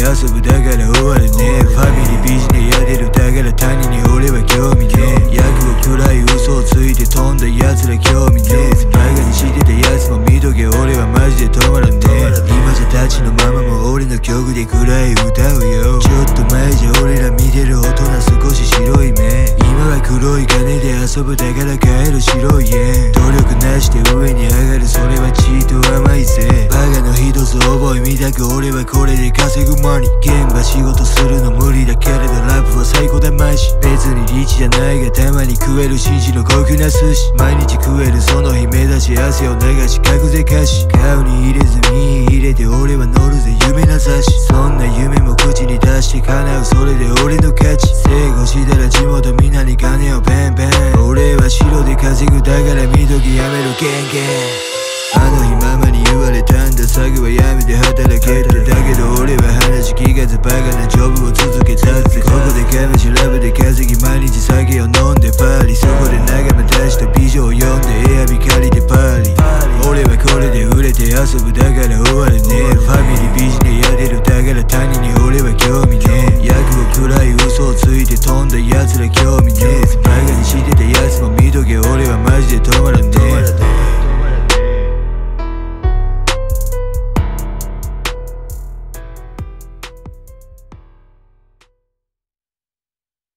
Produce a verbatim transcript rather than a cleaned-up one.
遊ぶだから終わるね。ファミリービジネスやれるだから他人に俺は興味ねえ。役を暗い嘘をついて飛んだ奴ら興味ねえ。バカにしてた奴も見とけ俺はマジで止まらねえ。今じゃたちのママも俺の曲で暗い歌うよ。ちょっと前じゃ俺ら見てる大人少し白い目。今は黒い金で遊ぶだから帰る白い家。努力なしで上に上がるそれはチート甘いぜ。バカの一つ覚えみたく俺はこれで稼ぐマニー。現場仕事するの無理だけれどラップは最高だマジ。別にリッチじゃないがたまに食える紳士の高級な寿司。毎日食えるその日目立ち汗を流し書くぜ歌詞。顔に入れず身入れて俺は乗るぜ夢な雑誌。そんな夢も口に出して叶うそれで俺の価値。成功したら地元みんなに金をペンペン。俺は白で稼ぐだから見ときやめろゲンゲン。